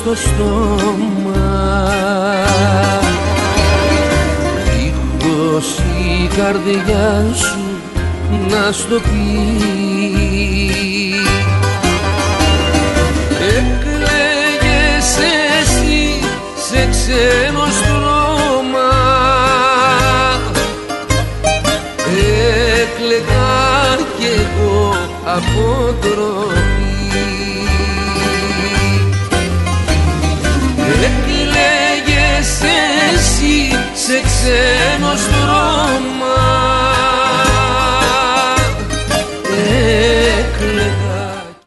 στο στόμα, δίχως η καρδιά σου να στο πει. Έκλαιγες εσύ σε ξένο στρώμα, έκλαιγα κι εγώ από ντροπή. Έκλαιγες εσύ σε ξένο στρώμα,